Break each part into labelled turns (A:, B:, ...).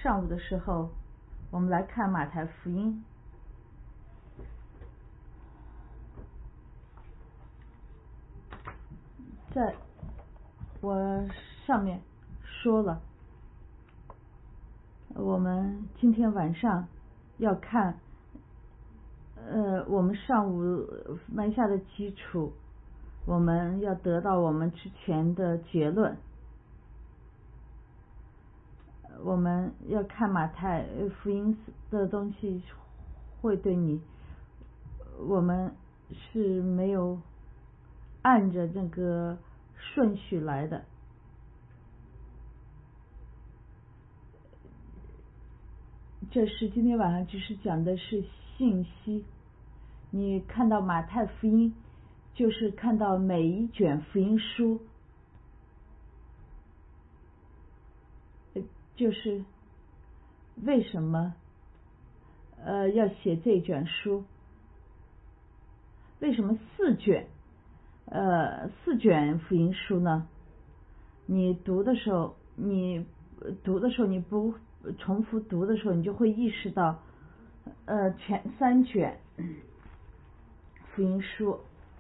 A: 上午的时候，我们来看马太福音。在我上面说了，我们今天晚上要看我们上午埋下的基础，我们要得到我们之前的结论。我们要看马太福音的东西会对你，我们是没有按着那个顺序来的。这是今天晚上只是讲的是信息。你看到马太福音，就是看到每一卷福音书，就是为什么要写这卷书？为什么四卷福音书呢？你读的时候，你不重复读的时候，你就会意识到前三卷福音书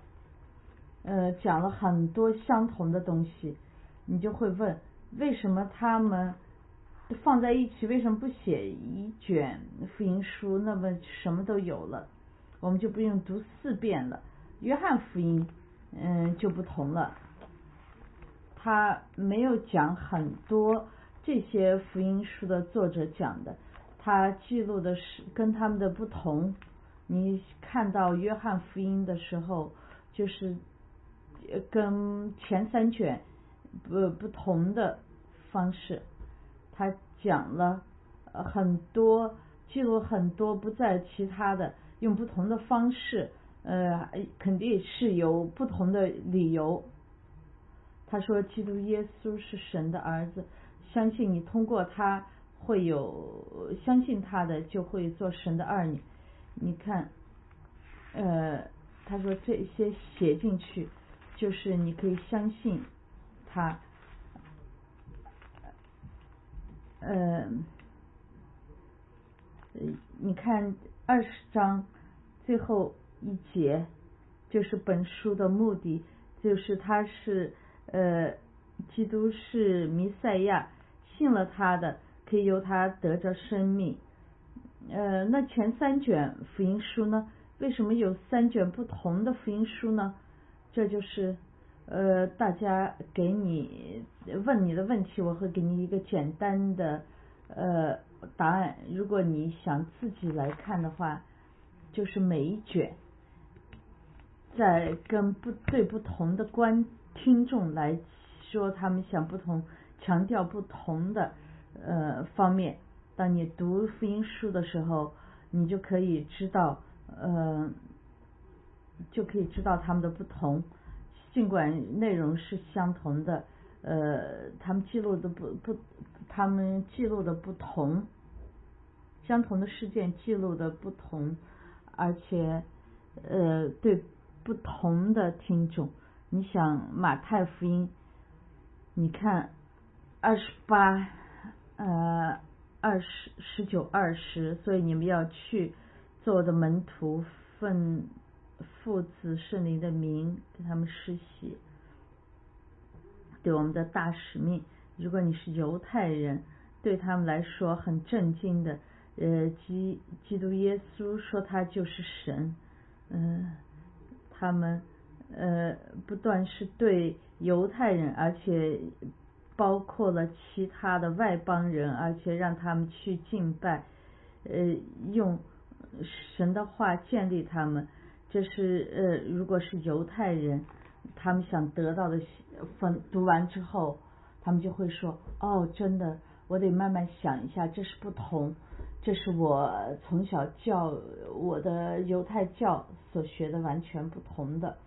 A: 讲了很多相同的东西，你就会问为什么他们放在一起，为什么不写一卷福音书，那么什么都有了，我们就不用读4遍了。约翰福音就不同了，他没有讲很多这些福音书的作者讲的，他记录的是跟他们的不同。你看到约翰福音的时候，就是跟前3卷不同的方式，他讲了很多，记录很多不在其他的，用不同的方式，肯定是有不同的理由。他说基督耶稣是神的儿子，相信你通过他会有相信他的就会做神的儿女。你看他说这些写进去就是你可以相信他。你看20章最后一节，就是本书的目的，就是他是基督是弥赛亚，信了他的可以由他得着生命。那前3卷福音书呢，为什么有3卷不同的福音书呢？这就是大家给你问你的问题，我会给你一个简单的答案。如果你想自己来看的话，就是每一卷在跟对不同的听众来说，他们想强调不同的方面。当你读福音书的时候，你就可以知道他们的不同，尽管内容是相同的，他们记录的不同，相同的事件记录的不同，而且对不同的听众。你想马太福音，你看28、19、20，所以你们要去做我的门徒，奉父子圣灵的名给他们施洗，对我们的大使命。如果你是犹太人，对他们来说很震惊的，基督耶稣说他就是神，他们不断是对犹太人，而且包括了其他的外邦人，而且让他们去敬拜，用神的话建立他们。这是如果是犹太人，他们想得到的，读完之后他们就会说，哦，真的，我得慢慢想一下，这是不同，这是我从小我的犹太教所学的完全不同的。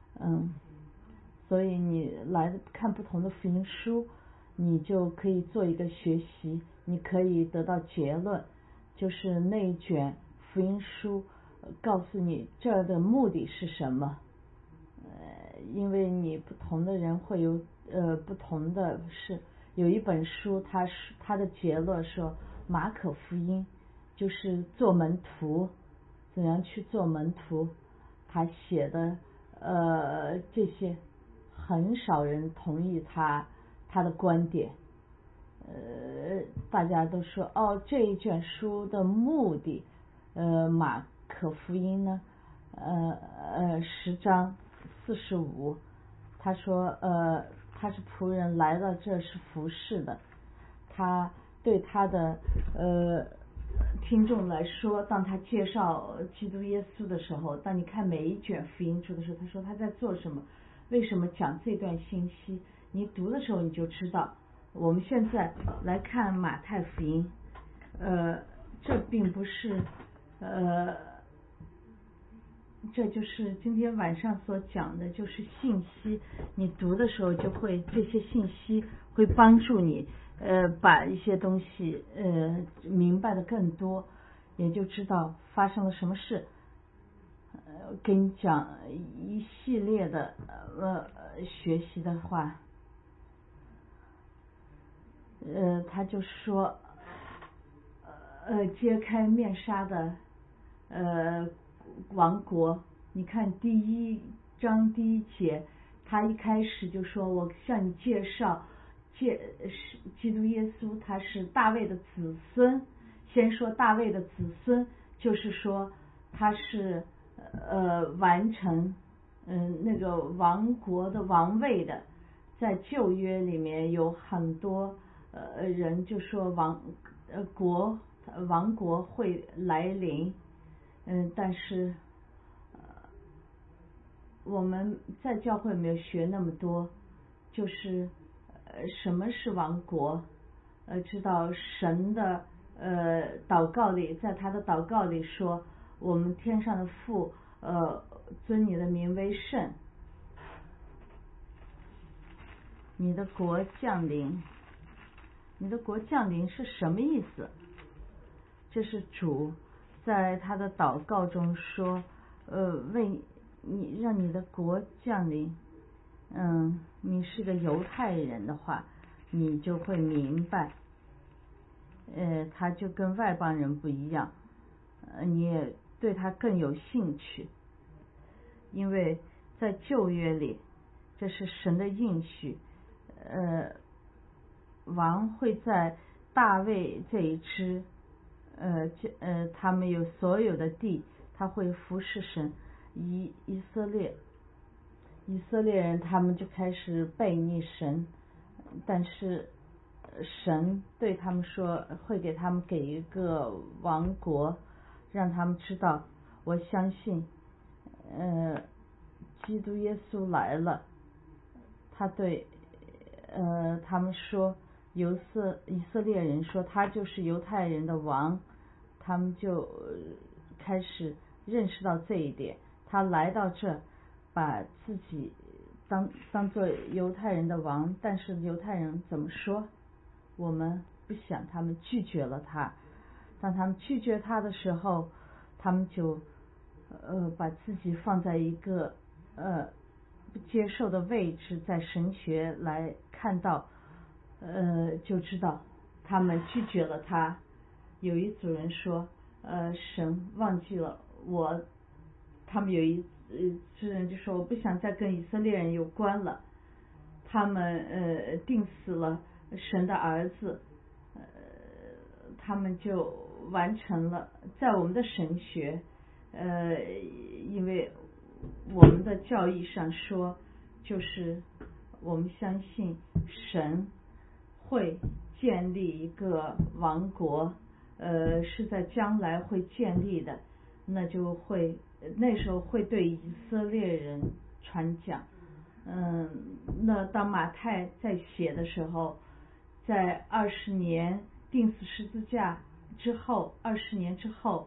A: 所以你来看不同的福音书，你就可以做一个学习，你可以得到结论，就是那一卷福音书告诉你这的目的是什么。因为你不同的人会有不同的事。有一本书它的结论说马可福音，就是做门徒，怎样去做门徒，他写的这些很少人同意他的观点。大家都说这一卷书的目的，马可福音呢10章45，他说他是仆人来到这是服侍的，他对他的听众来说，当他介绍基督耶稣的时候，当你看每一卷福音书的时候，他说他在做什么，为什么讲这段信息，你读的时候你就知道。我们现在来看马太福音，这并不是这就是今天晚上所讲的，就是信息，你读的时候就会这些信息会帮助你把一些东西明白的更多，也就知道发生了什么事。跟你讲一系列的学习的话，他就说揭开面纱的王国。你看第1章第1节，他一开始就说我向你介绍基督耶稣，他是大卫的子孙。先说大卫的子孙，就是说他是完成那个王国的王位的。在旧约里面有很多人就说王国会来临，但是我们在教会没有学那么多，就是什么是王国，知道神的祷告里，在他的祷告里说，我们天上的父尊你的名为圣，你的国降临。你的国降临是什么意思？这是主在他的祷告中说，为你让你的国降临。你是个犹太人的话，你就会明白，他就跟外邦人不一样，你也对他更有兴趣，因为在旧约里，这是神的应许，王会在大卫这一支，他们有所有的地，他会服侍神。以色列人他们就开始背逆神，但是神对他们说，会给他们给一个王国，让他们知道，我相信基督耶稣来了。他对他们说，以色列人说他就是犹太人的王，他们就开始认识到这一点。他来到这，把自己当做犹太人的王，但是犹太人怎么说？我们不想，他们拒绝了他。当他们拒绝他的时候，他们就把自己放在一个不接受的位置，在神学来看到就知道他们拒绝了他。有一组人说神忘记了我，他们有一支人就说我不想再跟以色列人有关了，他们钉死了神的儿子，他们就完成了。在我们的神学因为我们的教义上说，就是我们相信神会建立一个王国，是在将来会建立的，那时候会对以色列人传讲。那当马太在写的时候，在20年钉死十字架之后，20年之后，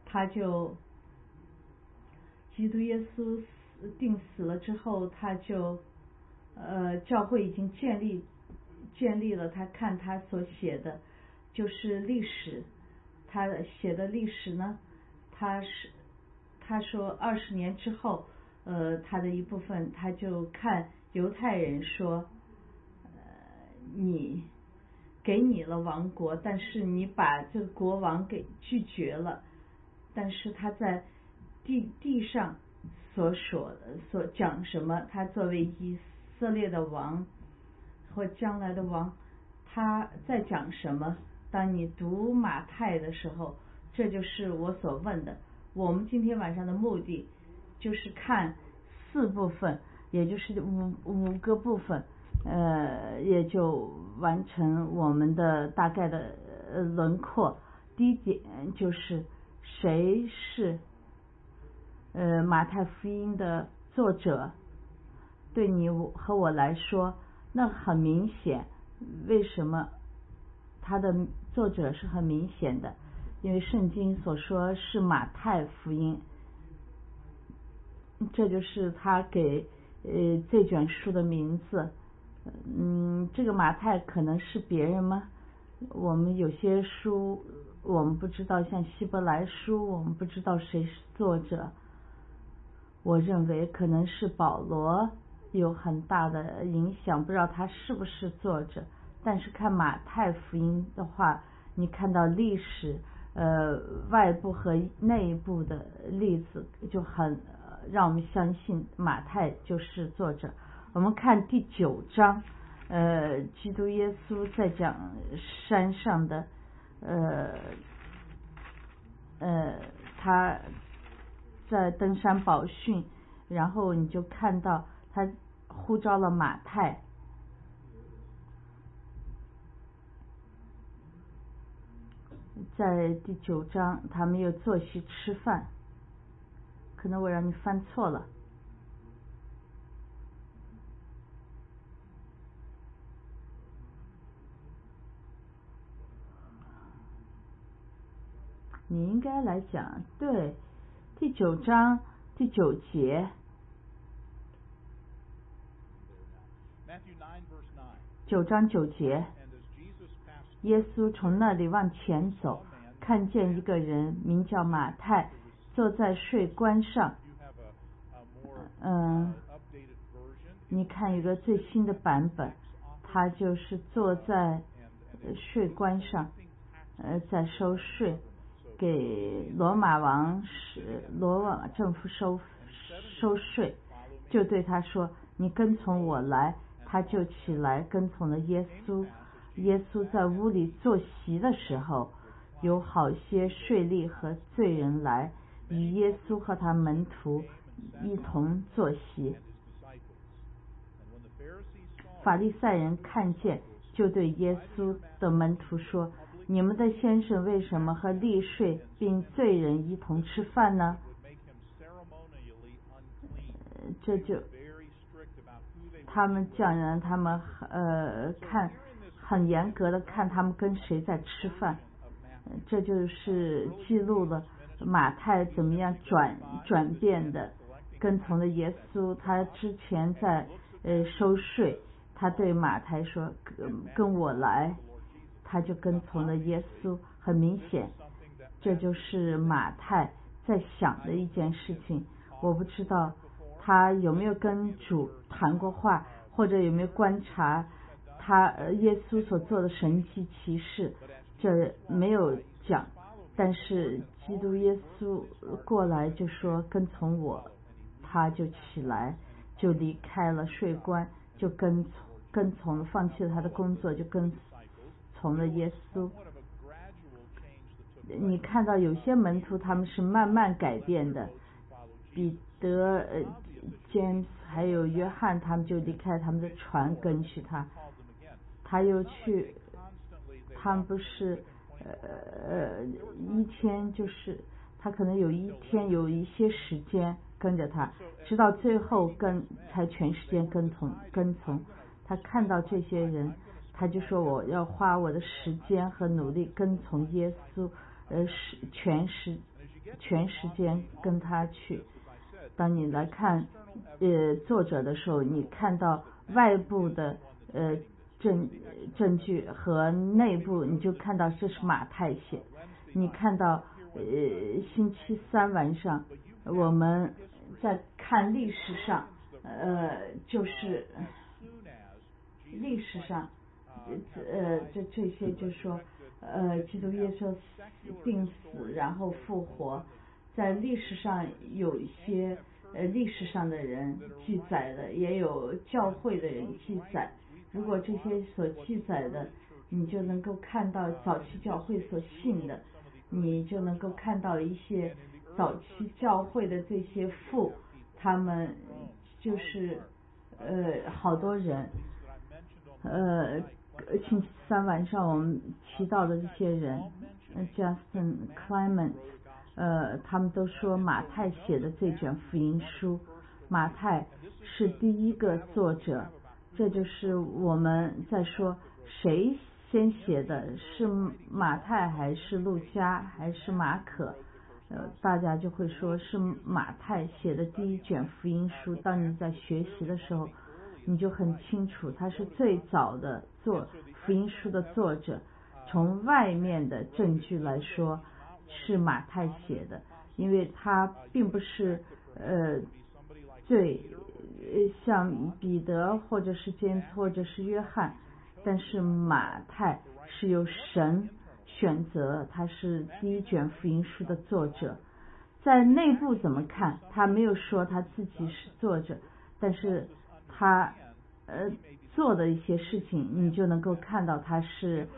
A: 基督耶稣钉死了之后，他就教会已经建立了。他看他所写的就是历史，他写的历史呢，他说20年之后，他的一部分他就看犹太人说，你给你了王国，但是你把这个国王给拒绝了。但是他在地上所讲什么，他作为以色列的王或将来的王，他在讲什么。当你读马太的时候，这就是我所问的。我们今天晚上的目的就是看4部分，也就是五个部分，也就完成我们的大概的轮廓。第一点就是谁是马太福音的作者。对你和我来说，那很明显。为什么他的作者是很明显的？因为圣经所说是马太福音，这就是他给这卷书的名字。这个马太可能是别人吗？我们有些书我们不知道，像希伯来书我们不知道谁是作者。我认为可能是保罗有很大的影响，不知道他是不是作者。但是看马太福音的话，你看到历史外部和内部的例子，就很让我们相信马太就是作者。我们看第9章，基督耶稣在讲山上的他在登山宝训，然后你就看到他呼召了马太。在第9章他们又坐席吃饭，可能我让你翻错了。你应该来讲，对，第9章第9节，9章9节，耶稣从那里往前走，看见一个人名叫马太，坐在税关上。你看一个最新的版本，他就是坐在税关上，在收税，给罗马政府收税。就对他说，你跟从我来。他就起来跟从了耶稣。耶稣在屋里坐席的时候，有好些税吏和罪人来与耶稣和他门徒一同坐席。法利赛人看见，就对耶稣的门徒说，你们的先生为什么和利税并罪人一同吃饭呢？这就他们讲人，他们看很严格的看他们跟谁在吃饭。这就是记录了马太怎么样转变的，跟从了耶稣。他之前在收税，他对马太说跟我来，他就跟从了耶稣。很明显，这就是马太在想的一件事情。我不知道他有没有跟主谈过话，或者有没有观察他耶稣所做的神迹奇事，这没有讲。但是基督耶稣过来就说跟从我，他就起来，就离开了税关，就跟从放弃了他的工作，就跟从了耶稣。你看到有些门徒他们是慢慢改变的，彼得、James 还有约翰，他们就离开他们的船跟随他。他又去，他们不是一天，就是他可能有一天有一些时间跟着他，直到最后才全时间跟从。他看到这些人，他就说我要花我的时间和努力跟从耶稣，全时间跟他去。当你来看作者的时候，你看到外部的证据和内部，你就看到这是马太写。你看到星期三晚上我们在看历史上，就是历史上这些就是说基督耶稣病死然后复活，在历史上有一些历史上的人记载的，也有教会的人记载。如果这些所记载的，你就能够看到早期教会所信的，你就能够看到一些早期教会的这些父，他们就是好多人星期三晚上我们提到的这些人，Justin Clement，他们都说马太写的这卷福音书，马太是第一个作者。这就是我们在说谁先写的，是马太还是路加还是马可？大家就会说是马太写的第一卷福音书。当你在学习的时候，你就很清楚他是最早的福音书的作者。从外面的证据来说是马太写的，因为他并不是像彼得或者是监或者是约翰，但是马太是由神选择，他是第一卷福音书的作者。在内部怎么看，他没有说他自己是作者，但是他做的一些事情，你就能够看到他是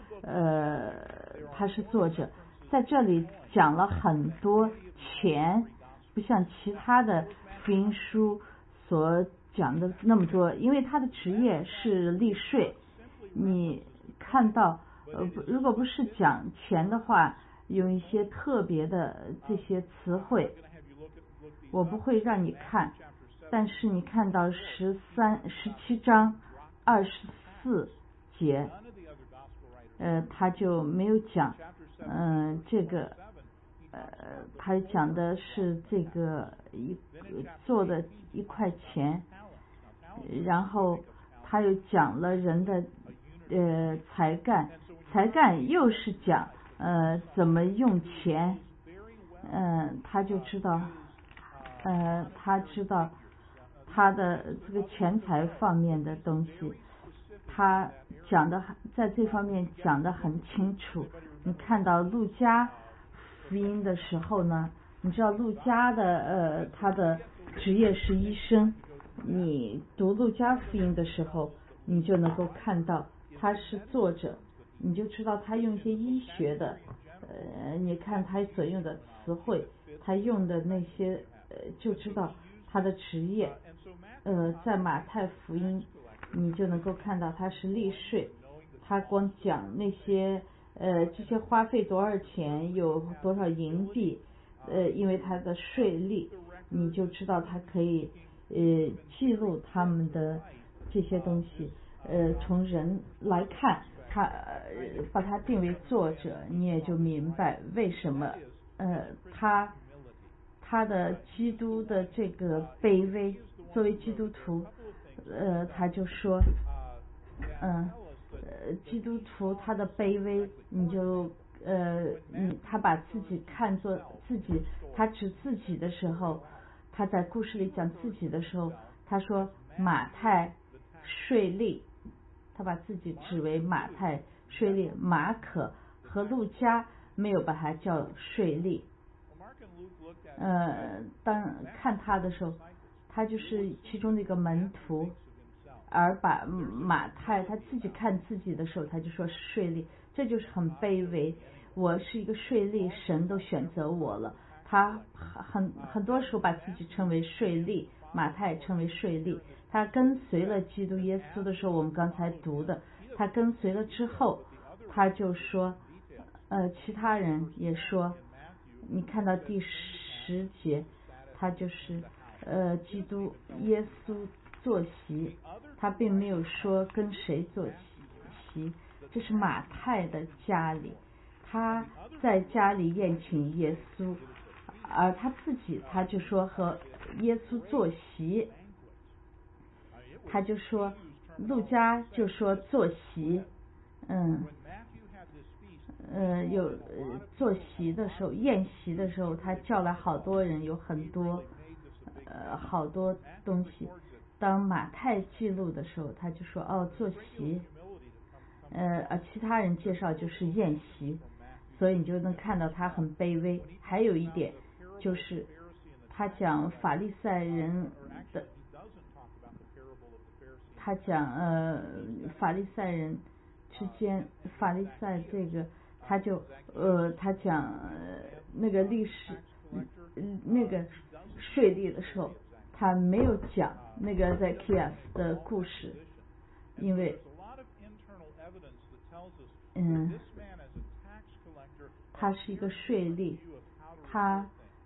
A: 作者。在这里讲了很多钱，不像其他的福音书所讲的那么多，因为他的职业是利税。你看到如果不是讲钱的话，有一些特别的这些词汇我不会让你看，但是你看到17章24节他就没有讲这个他讲的是这个做的1块钱，然后他又讲了人的才干又是讲怎么用钱。他就知道他知道他的这个钱财方面的东西，他讲的在这方面讲得很清楚。你看到路加福音的时候呢，你知道路加的他的职业是医生，你读路加福音的时候，你就能够看到他是作者，你就知道他用一些医学的你看他所用的词汇，他用的那些就知道他的职业。在马太福音你就能够看到他是利税，他光讲那些这些花费多少钱，有多少银币，因为他的税利，你就知道他可以记录他们的这些东西。从人来看，他把他定为作者，你也就明白为什么他的基督的这个卑微，作为基督徒他就说基督徒他的卑微，你就他把自己看作自己，他指自己的时候，他在故事里讲自己的时候，他说马太税吏，他把自己指为马太税吏。马可和路加没有把他叫税吏。当看他的时候，他就是其中的一个门徒，而把马太他自己看自己的时候，他就说是税吏，这就是很卑微。我是一个税吏，神都选择我了。他很多时候把自己称为税吏，马太称为税吏。他跟随了基督耶稣的时候，我们刚才读的，他跟随了之后，他就说其他人也说，你看到第10节，他就是基督耶稣坐席，他并没有说跟谁坐席，这是马太的家里，他在家里宴请耶稣，而他自己他就说和耶稣坐席，他就说路加就说坐席，有坐席的时候，宴席的时候，他叫来好多人，有很多好多东西。当马太记录的时候，他就说坐席， 其他人介绍就是宴席，所以你就能看到他很卑微。还有一点就是他讲法利赛人的，他讲法利赛人之间，法利赛这个他讲那个历史那个税吏的时候，他没有讲那个在 Zacchaeus 的故事，因为他是一个税吏，他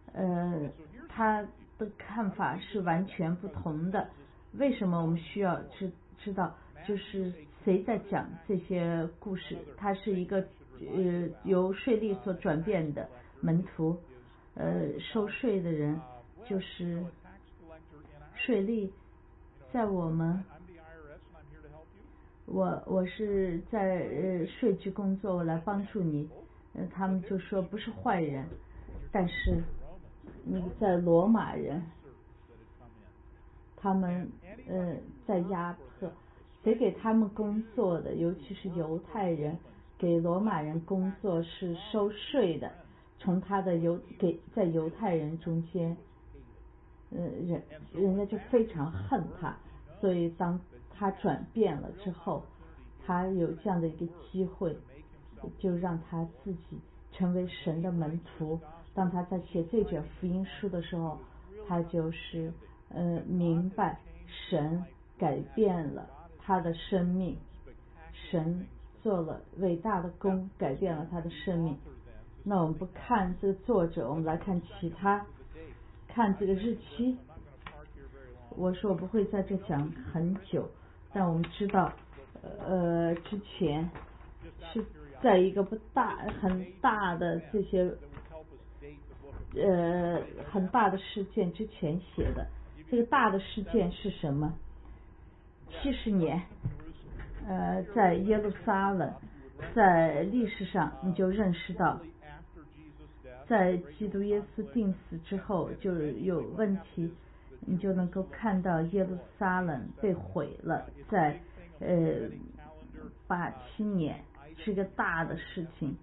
A: 的看法是完全不同的。为什么我们需要知道就是谁在讲这些故事？他是一个由税吏所转变的门徒，收税的人就是税吏。在我是在税局工作，我来帮助你。他们就说不是坏人，但是那个在罗马人，他们在压迫，谁给他们工作的？尤其是犹太人给罗马人工作是收税的，从他的在犹太人中间，人家就非常恨他，所以当他转变了之后，他有这样的一个机会，就让他自己成为神的门徒。当他在写这卷福音书的时候，他就是明白神改变了他的生命，神做了伟大的工，改变了他的生命。那我们不看这个作者，我们来看其他，看这个日期。我说我不会在这讲很久，但我们知道之前是在一个很大的这些很大的事件之前写的。这个大的事件是什么？70年在耶路撒冷，在历史上你就认识到，在基督耶稣钉死之后就有问题，你就能够看到耶路撒冷被毁了。在87年是个大的事情，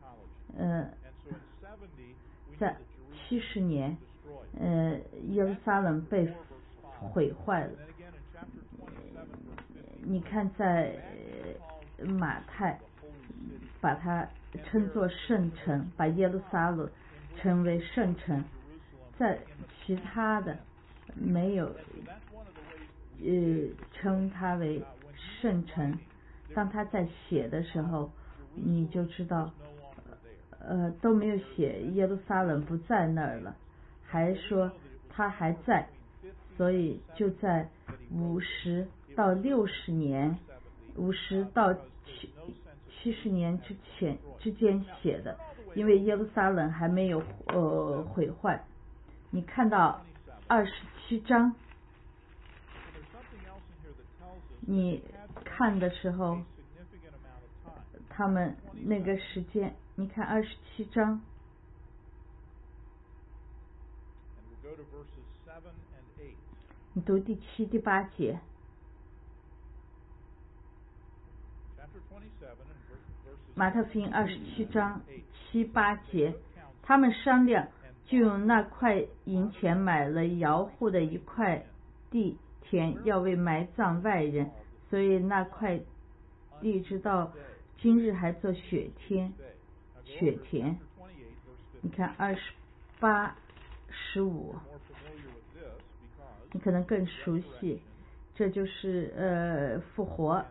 A: 在70年耶路撒冷被毁坏了。你看在马太把它称作圣城，把耶路撒冷称为圣城，在其他的没有称它为圣城。当他在写的时候，你就知道都没有写耶路撒冷不在那儿了，还说他还在，所以就在50到60年，50到70年之间写的，因为耶路撒冷还没有毁坏。你看到27章，你看的时候，他们那个时间，你看27章，你读第7、第8节。马太福音27章7、8节，他们商量，就用那块银钱买了窑户的一块地田，要为埋葬外人，所以那块地直到今日还做雪田。你看28、15，你可能更熟悉，这就是复活。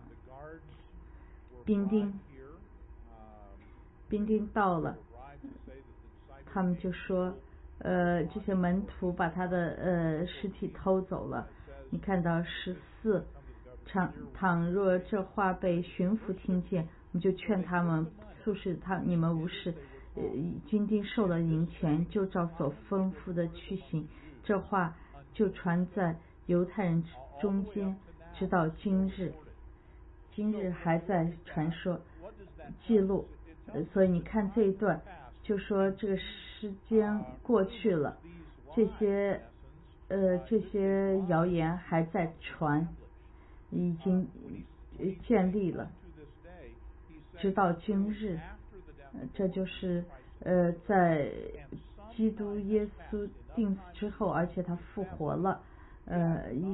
A: 兵丁到了，他们就说这些门徒把他的尸体偷走了。你看到14，倘若这话被巡抚听见，我们就劝他们促使你们无视军丁受了银钱，就照所吩咐的去行。这话就传在犹太人中间，直到今日还在传说记录。所以你看这一段就说这个时间过去了，这些谣言还在传，已经建立了。 直到今日。这就是在基督耶稣钉死之后，而且他复活了，一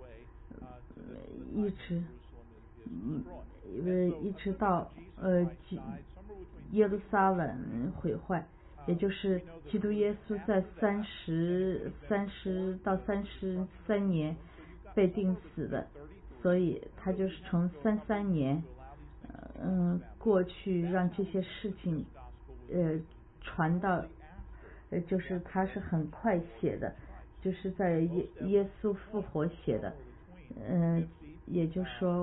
A: 直到耶路撒冷毁坏，也就是基督耶稣在30到33年被钉死的，所以他就是从33年过去，让这些事情传到就是他是很快写的，就是在耶稣复活写的，也就是说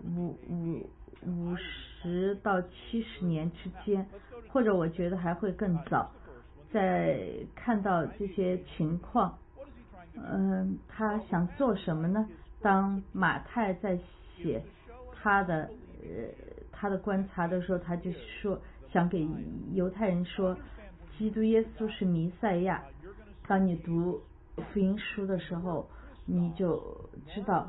A: 50到70年之间，或者我觉得还会更早。在看到这些情况，他想做什么呢？当马太在写他的观察的时候，他就说想给犹太人说，基督耶稣是弥赛亚。当你读福音书的时候，你就知道，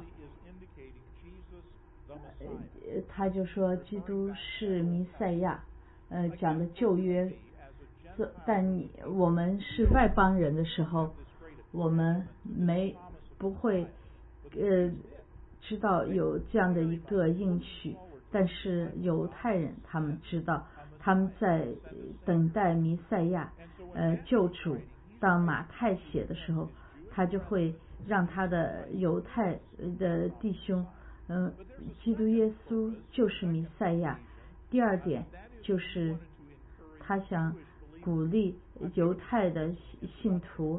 A: 他就说基督是弥赛亚，讲的旧约。但我们是外邦人的时候，我们不会知道有这样的一个应许，但是犹太人他们知道，他们在等待弥赛亚救主。当马太写的时候，他就会让他的犹太的弟兄基督耶稣就是弥赛亚。第二点就是他想鼓励犹太人信徒，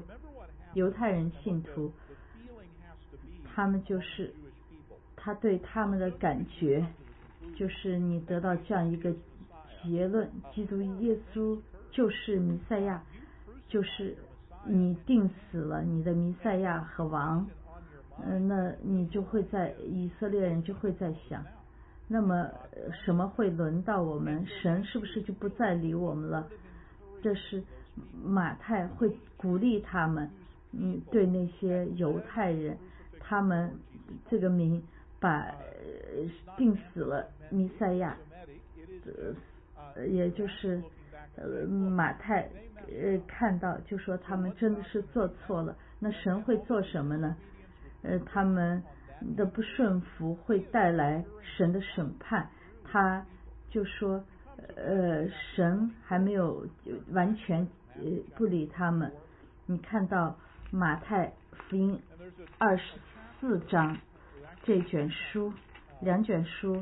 A: 他们就是他对他们的感觉，就是你得到这样一个结论，基督耶稣就是弥赛亚，就是你定死了你的弥赛亚和王，那你就会以色列人就会在想，那么什么会轮到我们？神是不是就不再理我们了？这是马太会鼓励他们，对那些犹太人，他们这个名把定死了弥赛亚，也就是马太看到就说他们真的是做错了，那神会做什么呢？他们的不顺服会带来神的审判，他就说神还没有完全不理他们。你看到马太福音24章这卷书2卷书，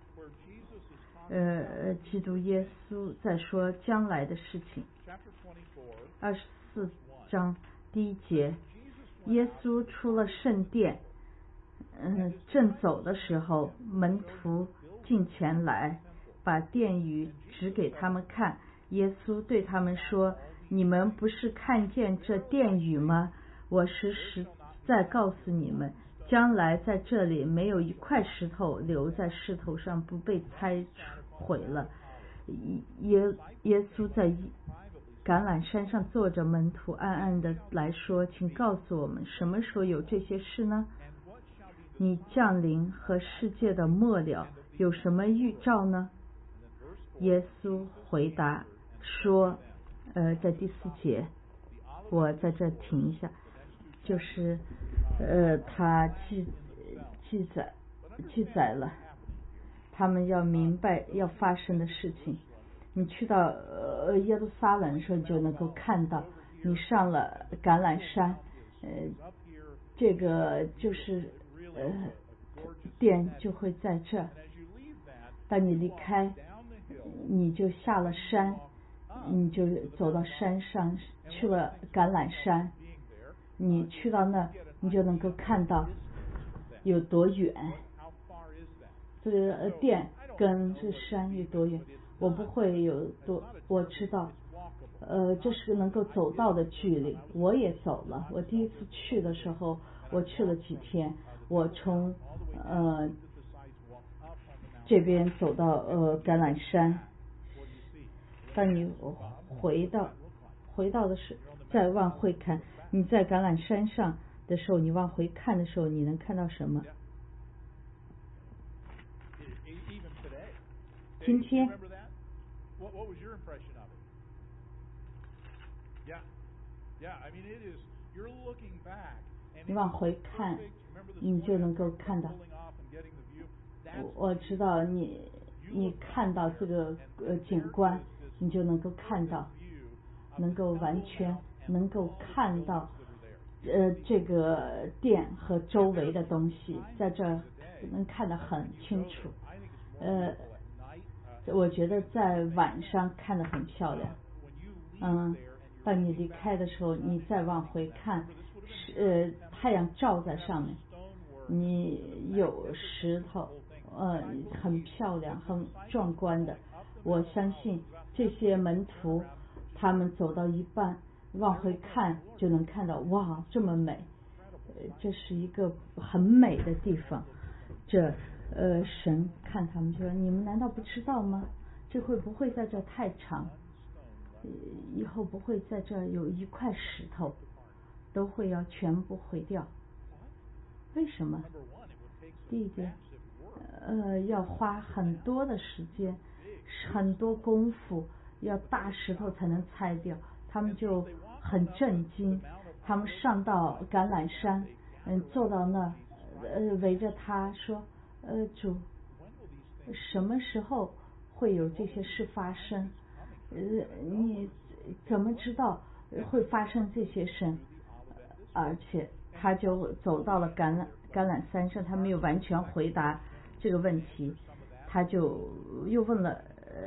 A: 基督耶稣在说将来的事情。24章第1节，耶稣出了圣殿，正走的时候，门徒进前来，把殿宇指给他们看。耶稣对他们说：“你们不是看见这殿宇吗？我实在告诉你们，将来在这里没有一块石头留在石头上不被拆毁了。”耶稣在橄榄山上坐着，门徒暗暗的来说：“请告诉我们，什么时候有这些事呢？你降临和世界的末了有什么预兆呢？”耶稣回答说，在第4节，我在这停一下，就是他记载了他们要明白要发生的事情。你去到耶路撒冷的时候，你就能够看到，你上了橄榄山，这个就是殿就会在这。当你离开，你就下了山，你就走到山上，去了橄榄山。你去到那，你就能够看到有多远，这个殿跟这山有多远。我不会有我知道这是能够走到的距离，我也走了。我第一次去的时候，我去了几天，我从这边走到橄榄山。当你回到的时候，再往回看，你在橄榄山上的时候，你往回看的时候，你能看到什么？ 今天，你往回看，你就能够看到。我知道你看到这个景观，你就能够看到，能够完全能够看到这个店和周围的东西，在这儿能看得很清楚。我觉得在晚上看得很漂亮。当你离开的时候，你再往回看，太阳照在上面，你有石头，很漂亮，很壮观的。我相信这些门徒，他们走到一半，往回看就能看到，哇，这么美！这是一个很美的地方。神看他们说：“你们难道不知道吗？这会不会在这太长？以后不会在这有一块石头都会要全部毁掉。为什么？第一点，要花很多的时间，很多功夫，要大石头才能拆掉。他们就很震惊，他们上到橄榄山，坐到那，围着他说，主，什么时候会有这些事发生？你怎么知道会发生这些事？而且他就走到了橄榄山上，他没有完全回答这个问题，他就又问了，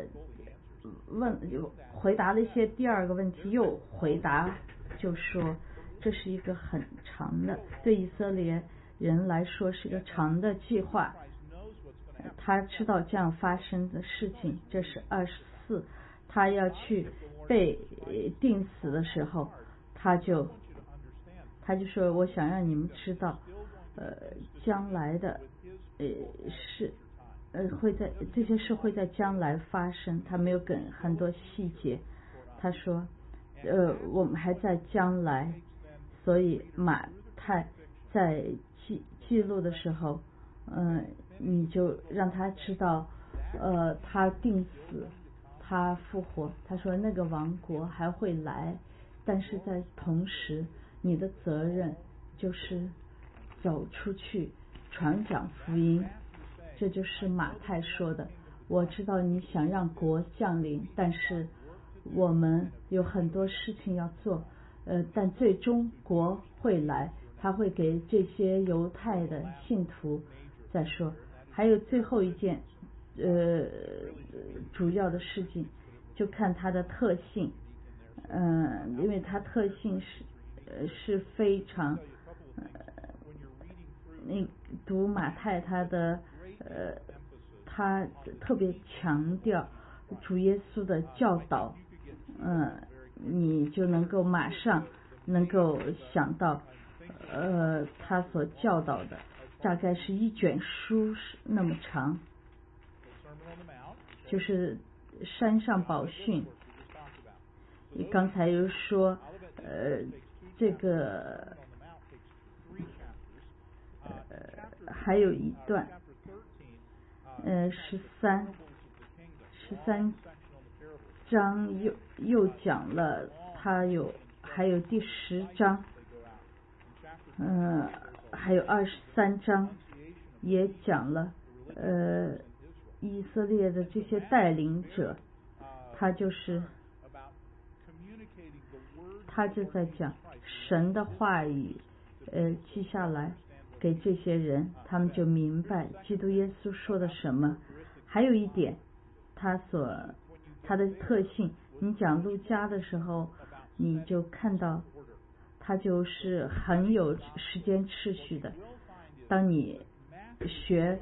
A: 回答了一些第二个问题，又回答，就说这是一个很长的，对以色列人来说是一个长的计划。他知道这样发生的事情，这是24，他要去被钉死的时候，他就说，我想让你们知道，将来的是会在这些事会在将来发生。他没有给很多细节，他说我们还在将来，所以马太在记录的时候，你就让他知道，他钉死，他复活。他说那个王国还会来，但是在同时，你的责任就是走出去传讲福音。这就是马太说的。我知道你想让国降临，但是我们有很多事情要做，但最终国会来，他会给这些犹太的信徒再说。还有最后一件主要的事情，就看它的特性，因为它特性是非常，你读马太他特别强调主耶稣的教导，你就能够马上能够想到，他所教导的大概是一卷书那么长，就是山上宝训。刚才又说，这个还有一段13章又讲了，还有第10章，还有23章也讲了，以色列的这些带领者，他就在讲神的话语，记下来给这些人，他们就明白基督耶稣说的什么。还有一点，他的特性，你讲路加的时候，你就看到他就是很有时间秩序的。当你学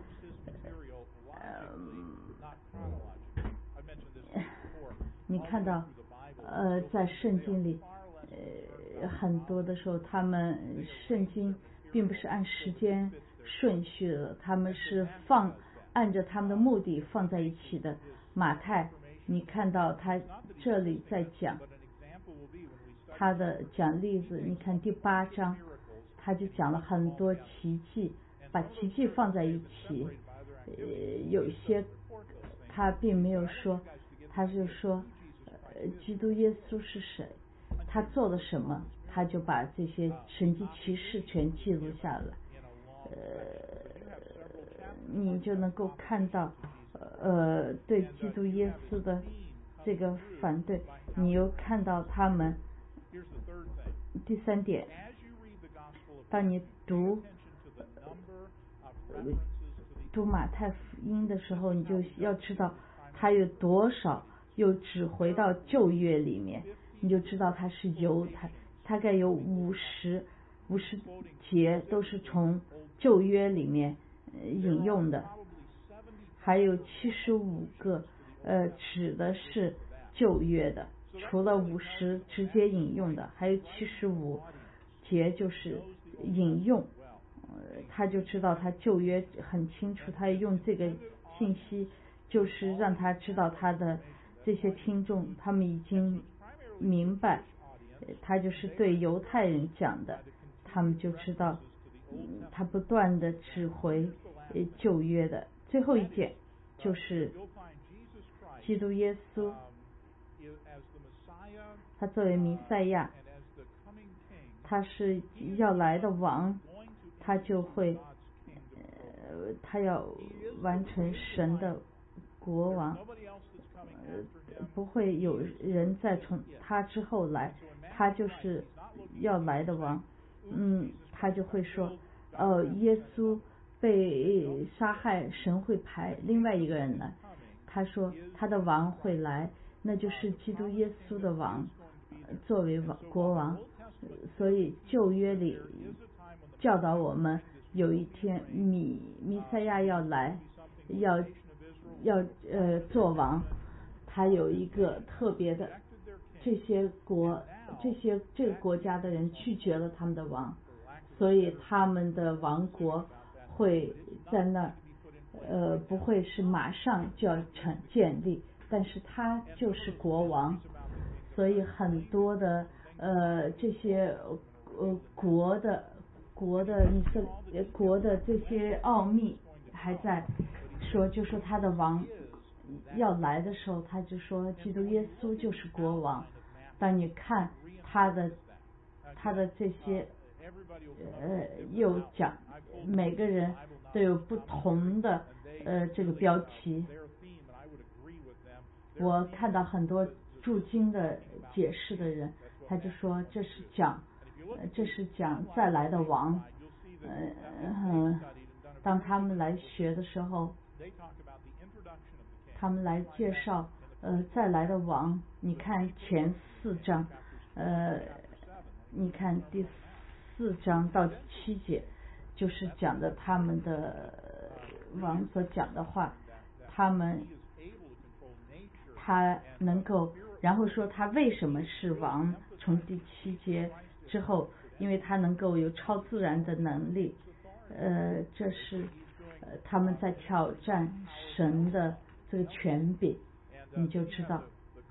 A: 你看到在圣经里很多的时候，他们圣经并不是按时间顺序的，他们是按着他们的目的放在一起的。马太你看到他这里在讲他的讲例子，你看第8章他就讲了很多奇迹，把奇迹放在一起，有一些他并没有说，他就说基督耶稣是谁，他做了什么，他就把这些神迹奇事全记录下来。你就能够看到对基督耶稣的这个反对，你又看到他们。第三点，当你读马太福音的时候，你就要知道他有多少又只回到旧约里面，你就知道他是犹太，大概有50节都是从旧约里面引用的，还有75个指的是旧约的，除了50直接引用的，还有75节就是引用。他就知道他旧约很清楚，他用这个信息就是让他知道他的这些听众他们已经明白，他就是对犹太人讲的，他们就知道他不断的指回旧约的。最后一点就是基督耶稣，他作为弥赛亚，他是要来的王，他就会他要完成神的国王，不会有人再从他之后来，他就是要来的王。他就会说耶稣被杀害，神会派另外一个人来，他说他的王会来，那就是基督耶稣的王作为国王。所以旧约里教导我们，有一天弥赛亚要来，要做王，他有一个特别的，这个国家的人拒绝了他们的王，所以他们的王国会在那不会是马上就要建立，但是他就是国王。所以很多的这些国的这些奥秘还在说，就说他的王要来的时候，他就说基督耶稣就是国王。当你看他的这些又讲每个人都有不同的这个标题。我看到很多注经的解释的人，他就说这是讲再来的王。当他们来学的时候，他们来介绍再来的王，你看前4章，你看第4章到7节，就是讲的他们的王所讲的话，他能够，然后说他为什么是王，从第7节之后，因为他能够有超自然的能力，这是他们在挑战神的这个权柄，你就知道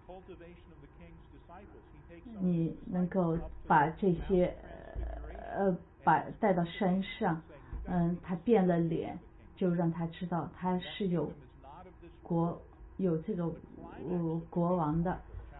A: 你能够把这些带到山上，他变了脸，就让他知道他是有这个国王的。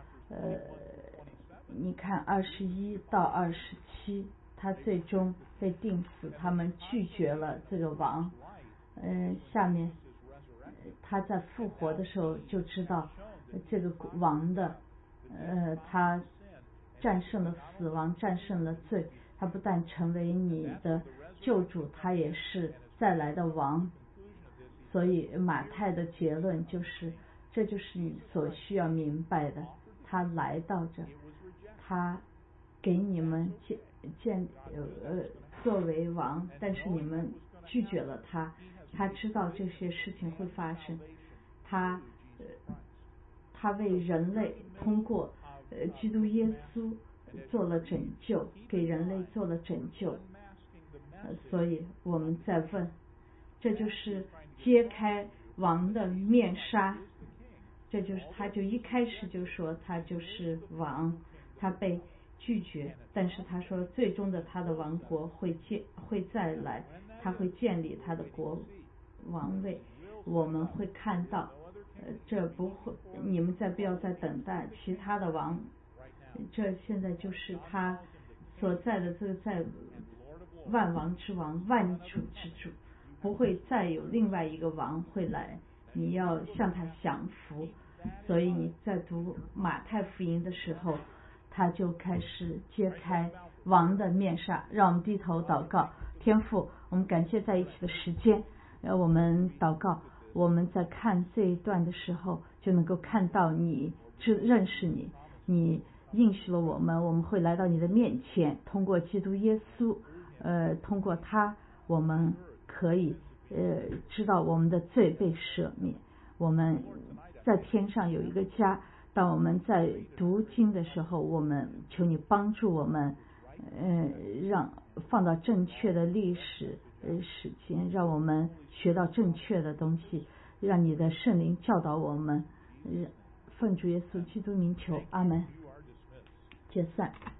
A: 你看21到27，他最终被钉死，他们拒绝了这个王。下面他在复活的时候就知道这个王的他战胜了死亡，战胜了罪，他不但成为你的救主，他也是再来的王。所以马太的结论就是，这就是你所需要明白的，他来到这，他给你们作为王，但是你们拒绝了他，他知道这些事情会发生，他为人类通过基督耶稣做了拯救，给人类做了拯救。所以我们在问，这就是揭开王的面纱，这就是他就一开始就说他就是王，他被拒绝，但是他说最终的他的王国会再来，他会建立他的王位。我们会看到这不会，你们不要再等待其他的王，这现在就是他所在的这个在万王之王，万主之主，不会再有另外一个王会来，你要向他降服。所以你在读马太福音的时候，他就开始揭开王的面纱。让我们低头祷告。天父，我们感谢在一起的时间，我们祷告，我们在看这一段的时候就能够看到你，认识你，你应许了我们会来到你的面前，通过基督耶稣，通过他我们可以知道我们的罪被赦免，我们在天上有一个家。当我们在读经的时候，我们求你帮助我们，让放到正确的历史时间，让我们学到正确的东西，让你的圣灵教导我们，奉主耶稣基督名求，阿门。解散。